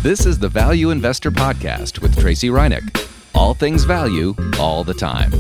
This is the Value Investor Podcast with Tracy Reinick. All things value, all the time.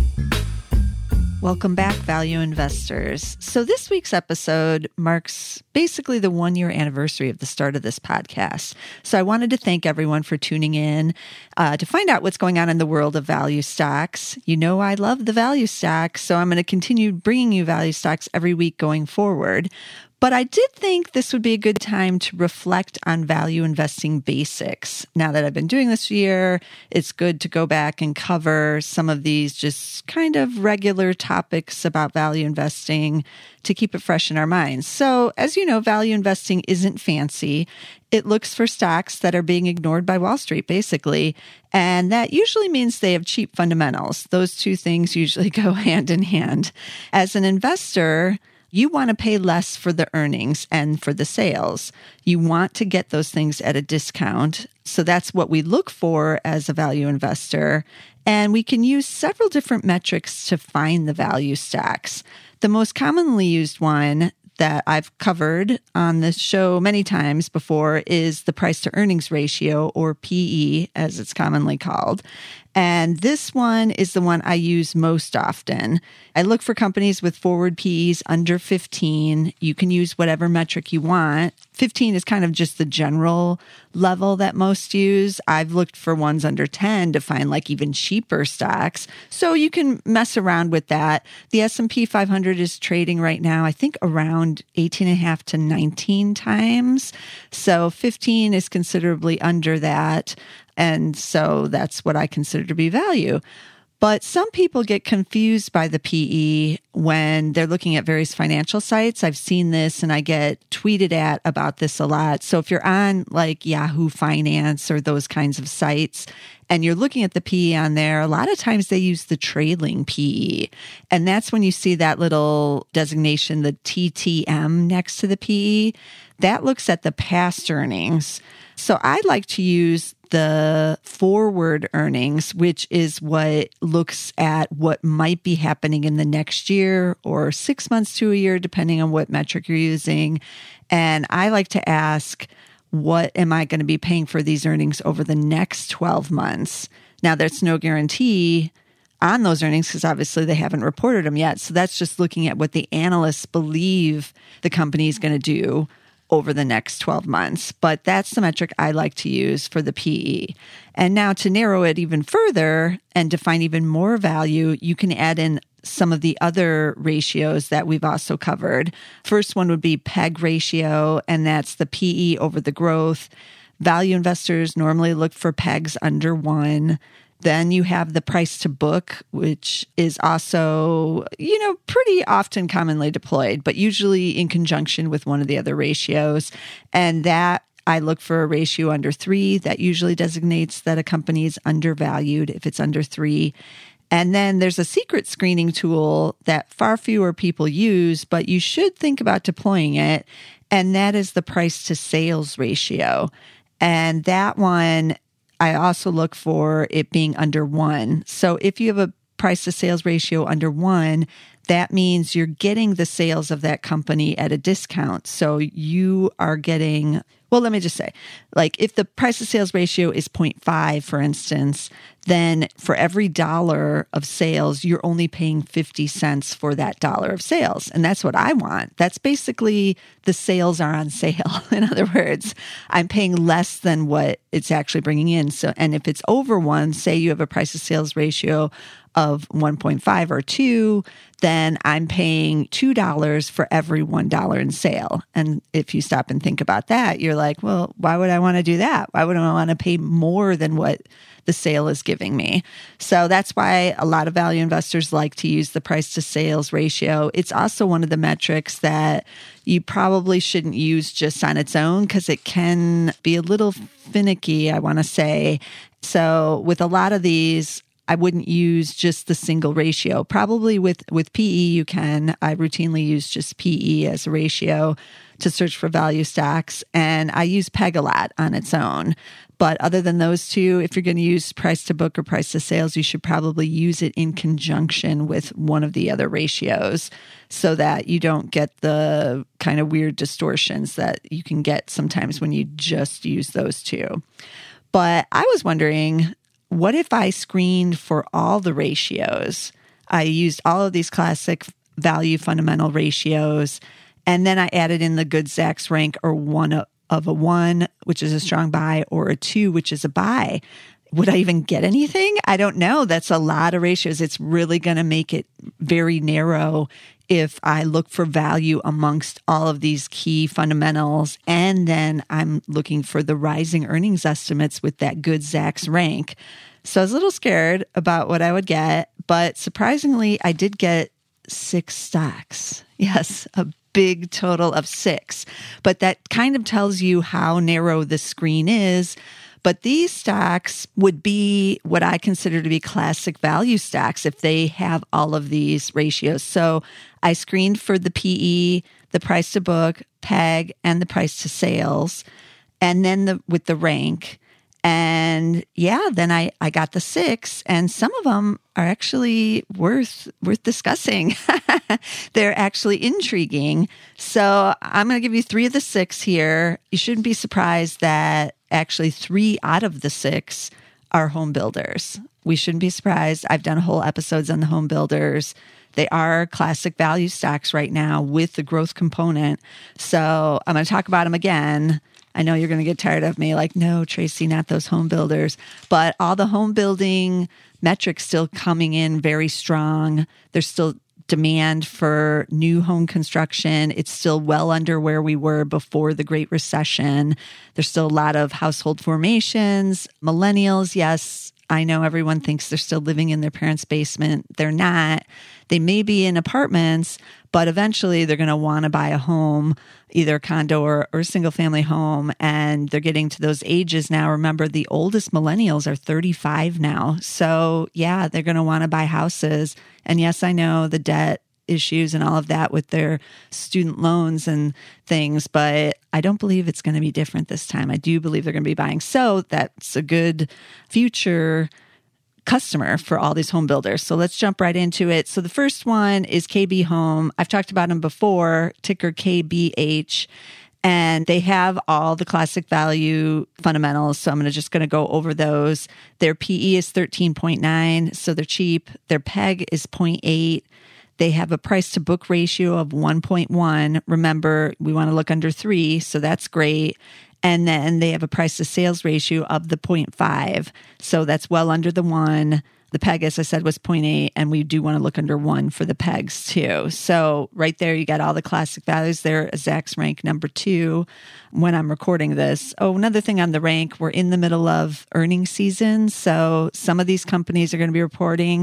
Welcome back, value investors. So this week's episode marks basically the 1-year anniversary of the start of this podcast. So I wanted to thank everyone for tuning in to find out what's going on in the world of value stocks. You know I love the value stocks, so I'm going to continue bringing you value stocks every week going forward. But I did think this would be a good time to reflect on value investing basics. Now that I've been doing this year, it's good to go back and cover some of these just kind of regular topics about value investing to keep it fresh in our minds. So as you know, value investing isn't fancy. It looks for stocks that are being ignored by Wall Street, basically. And that usually means they have cheap fundamentals. Those two things usually go hand in hand. As an investor, you want to pay less for the earnings and for the sales. You want to get those things at a discount. So that's what we look for as a value investor. And we can use several different metrics to find the value stocks. The most commonly used one that I've covered on this show many times before is the price to earnings ratio, or PE, as it's commonly called. And this one is the one I use most often. I look for companies with forward PEs under 15. You can use whatever metric you want. 15 is kind of just the general level that most use. I've looked for ones under 10 to find like even cheaper stocks. So you can mess around with that. The S&P 500 is trading right now, I think around 18.5 to 19 times. So 15 is considerably under that. And so that's what I consider to be value. But some people get confused by the PE when they're looking at various financial sites. I've seen this and I get tweeted at about this a lot. So if you're on like Yahoo Finance or those kinds of sites and you're looking at the PE on there, a lot of times they use the trailing PE. And that's when you see that little designation, the TTM next to the PE. That looks at the past earnings. So I like to use the forward earnings, which is what looks at what might be happening in the next year or 6 months to a year, depending on what metric you're using. And I like to ask, what am I going to be paying for these earnings over the next 12 months? Now, there's no guarantee on those earnings because obviously they haven't reported them yet. So that's just looking at what the analysts believe the company is going to do over the next 12 months. But that's the metric I like to use for the PE. And now to narrow it even further and define even more value, you can add in some of the other ratios that we've also covered. First one would be PEG ratio, and that's the PE over the growth. Value investors normally look for PEGs under 1. Then you have the price to book, which is also, pretty often commonly deployed, but usually in conjunction with one of the other ratios. And that I look for a ratio under 3. That usually designates that a company is undervalued if it's under 3. And then there's a secret screening tool that far fewer people use, but you should think about deploying it. And that is the price to sales ratio. And that one, I also look for it being under 1. So if you have a price to sales ratio under 1, that means you're getting the sales of that company at a discount. So you are getting, well, let me just say, like if the price to sales ratio is 0.5, for instance, then for every dollar of sales, you're only paying 50 cents for that dollar of sales. And that's what I want. That's basically the sales are on sale. In other words, I'm paying less than what it's actually bringing in. So, and if it's over 1, say you have a price to sales ratio of 1.5 or 2, then I'm paying $2 for every $1 in sale. And if you stop and think about that, you're like, well, why would I want to do that? Why would I want to pay more than what the sale is giving me? So that's why a lot of value investors like to use the price to sales ratio. It's also one of the metrics that you probably shouldn't use just on its own because it can be a little finicky, I want to say. So with a lot of these, I wouldn't use just the single ratio. Probably with PE you can. I routinely use just PE as a ratio to search for value stocks, and I use PEG a lot on its own. But other than those two, if you're going to use price to book or price to sales, you should probably use it in conjunction with one of the other ratios so that you don't get the kind of weird distortions that you can get sometimes when you just use those two. But I was wondering, what if I screened for all the ratios? I used all of these classic value fundamental ratios, and then I added in the good Zacks rank, or one of a 1, which is a strong buy, or a 2, which is a buy. Would I even get anything? I don't know. That's a lot of ratios. It's really going to make it very narrow if I look for value amongst all of these key fundamentals. And then I'm looking for the rising earnings estimates with that good Zacks rank. So I was a little scared about what I would get, but surprisingly, I did get 6 stocks. Yes, a big total of 6. But that kind of tells you how narrow the screen is. But these stocks would be what I consider to be classic value stocks if they have all of these ratios. So I screened for the PE, the price to book, PEG, and the price to sales, and then with the rank. And yeah, then I got the 6, and some of them are actually worth discussing. They're actually intriguing. So I'm going to give you 3 of the 6 here. You shouldn't be surprised that actually 3 out of the 6 are home builders. We shouldn't be surprised. I've done whole episodes on the home builders. They are classic value stocks right now with the growth component. So I'm going to talk about them again. I know you're going to get tired of me like, no, Tracy, not those home builders. But all the home building metrics still coming in very strong. There's still demand for new home construction. It's still well under where we were before the Great Recession. There's still a lot of household formations. Millennials, yes, I know everyone thinks they're still living in their parents' basement. They're not. They may be in apartments, but eventually they're going to want to buy a home, either a condo or a single family home. And they're getting to those ages now. Remember, the oldest millennials are 35 now. So yeah, they're going to want to buy houses. And yes, I know the debt issues and all of that with their student loans and things, but I don't believe it's going to be different this time. I do believe they're going to be buying. So that's a good future customer for all these home builders. So let's jump right into it. So the first one is KB Home. I've talked about them before, ticker KBH, and they have all the classic value fundamentals. So I'm just going to go over those. Their PE is 13.9, so they're cheap. Their PEG is 0.8. They have a price to book ratio of 1.1. Remember, we want to look under 3, so that's great. And then they have a price to sales ratio of the 0.5. So that's well under the 1. The PEG, as I said, was 0.8, and we do want to look under 1 for the PEGs too. So right there, you got all the classic values there. Zacks rank number 2 when I'm recording this. Oh, another thing on the rank, we're in the middle of earnings season. So some of these companies are going to be reporting,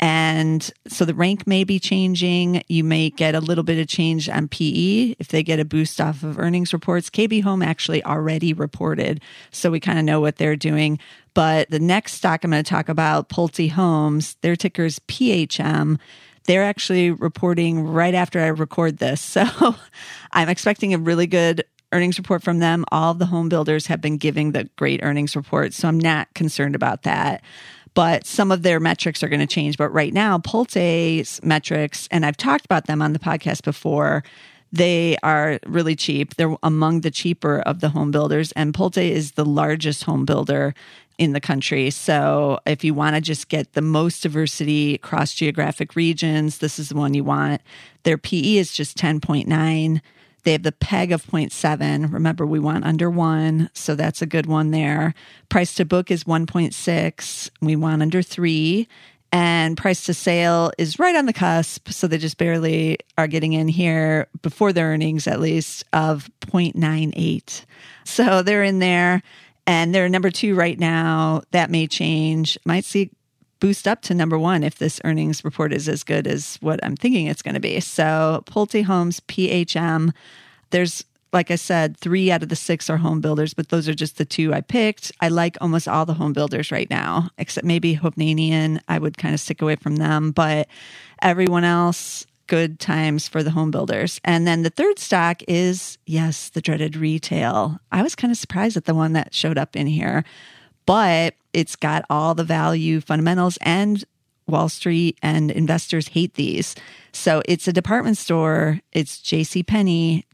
and so the rank may be changing. You may get a little bit of change on PE if they get a boost off of earnings reports. KB Home actually already reported, so we kind of know what they're doing. But the next stock I'm going to talk about, Pulte Homes, their ticker is PHM. They're actually reporting right after I record this. So I'm expecting a really good earnings report from them. All of the home builders have been giving the great earnings report, so I'm not concerned about that. But some of their metrics are going to change. But right now, Pulte's metrics, and I've talked about them on the podcast before, they are really cheap. They're among the cheaper of the home builders, and Pulte is the largest home builder in the country. So if you want to just get the most diversity across geographic regions, this is the one you want. Their PE is just 10.9. They have the PEG of 0.7. Remember, we want under 1, so that's a good one there. Price to book is 1.6. We want under 3. And price to sale is right on the cusp, so they just barely are getting in here before their earnings, at least, of 0.98. So they're in there, and they're number 2 right now. That may change. Might see boost up to number 1 if this earnings report is as good as what I'm thinking it's going to be. So Pulte Homes, PHM, there's like I said, 3 out of the 6 are home builders, but those are just the 2 I picked. I like almost all the home builders right now, except maybe Hovnanian. I would kind of stick away from them, but everyone else, good times for the home builders. And then the third stock is, yes, the dreaded retail. I was kind of surprised at the one that showed up in here, but it's got all the value fundamentals, and Wall Street and investors hate these. So it's a department store. It's JCPenney.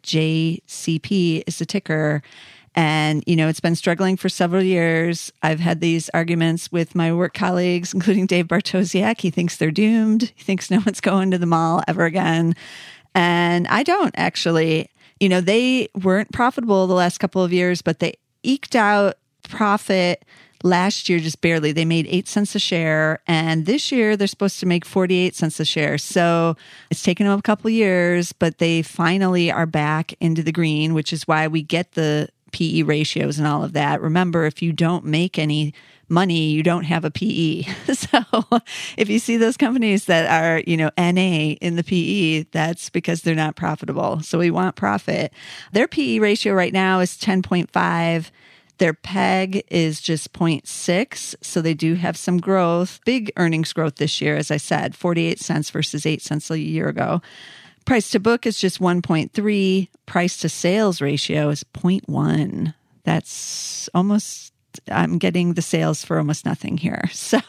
JCP is the ticker. And, it's been struggling for several years. I've had these arguments with my work colleagues, including Dave Bartosiak. He thinks they're doomed. He thinks no one's going to the mall ever again. And I don't, actually. They weren't profitable the last couple of years, but they eked out profit last year, just barely. They made 8 cents a share, and this year they're supposed to make 48 cents a share. So it's taken them a couple of years, but they finally are back into the green, which is why we get the PE ratios and all of that. Remember, if you don't make any money, you don't have a PE. So if you see those companies that are, NA in the PE, that's because they're not profitable. So we want profit. Their PE ratio right now is 10.5. Their PEG is just 0.6, so they do have some growth, big earnings growth this year, as I said, 48 cents versus 8 cents a year ago. Price to book is just 1.3. Price to sales ratio is 0.1. That's almost, I'm getting the sales for almost nothing here. So,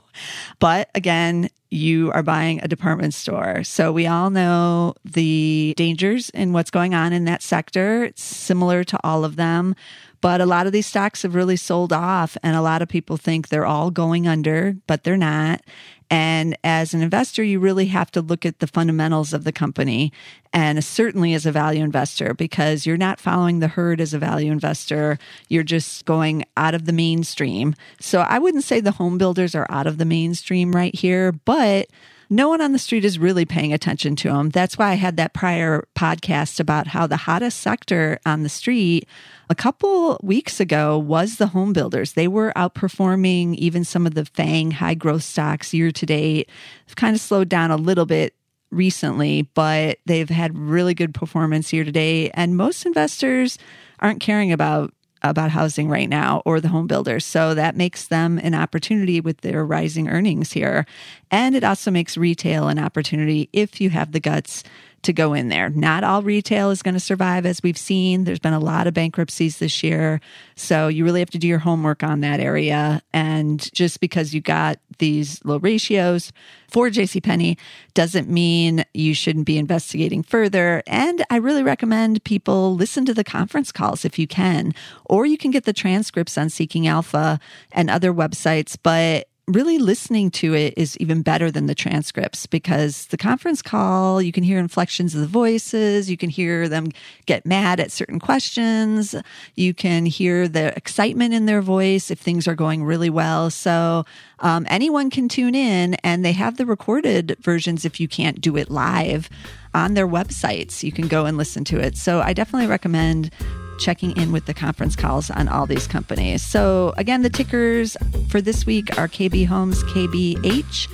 but again, you are buying a department store. So we all know the dangers in what's going on in that sector. It's similar to all of them. But a lot of these stocks have really sold off, and a lot of people think they're all going under, but they're not. And as an investor, you really have to look at the fundamentals of the company, and certainly as a value investor, because you're not following the herd as a value investor. You're just going out of the mainstream. So I wouldn't say the home builders are out of the mainstream right here, but no one on the street is really paying attention to them. That's why I had that prior podcast about how the hottest sector on the street a couple weeks ago was the home builders. They were outperforming even some of the FANG high growth stocks year to date. They've kind of slowed down a little bit recently, but they've had really good performance year to date. And most investors aren't caring about housing right now or the home builders. So that makes them an opportunity with their rising earnings here. And it also makes retail an opportunity if you have the guts to go in there. Not all retail is going to survive, as we've seen. There's been a lot of bankruptcies this year. So you really have to do your homework on that area. And just because you got these low ratios for JCPenney doesn't mean you shouldn't be investigating further. And I really recommend people listen to the conference calls if you can, or you can get the transcripts on Seeking Alpha and other websites. But really listening to it is even better than the transcripts, because the conference call, you can hear inflections of the voices. You can hear them get mad at certain questions. You can hear the excitement in their voice if things are going really well. So anyone can tune in, and they have the recorded versions if you can't do it live on their websites. You can go and listen to it. So I definitely recommend checking in with the conference calls on all these companies. So again, the tickers for this week are KB Homes, KBH,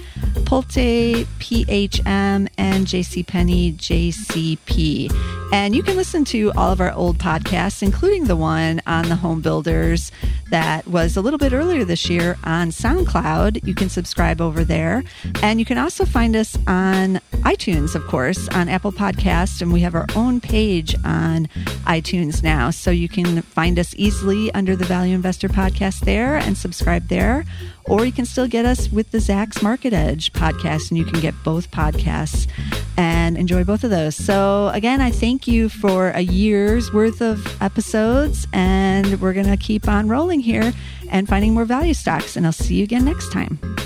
Pulte, PHM, and JCPenney, JCP. And you can listen to all of our old podcasts, including the one on the home builders that was a little bit earlier this year on SoundCloud. You can subscribe over there. And you can also find us on iTunes, of course, on Apple Podcasts. And we have our own page on iTunes now. So you can find us easily under the Value Investor Podcast there and subscribe there. Or you can still get us with the Zacks Market Edge podcast, and you can get both podcasts and enjoy both of those. So again, I thank you for a year's worth of episodes, and we're going to keep on rolling here and finding more value stocks. And I'll see you again next time.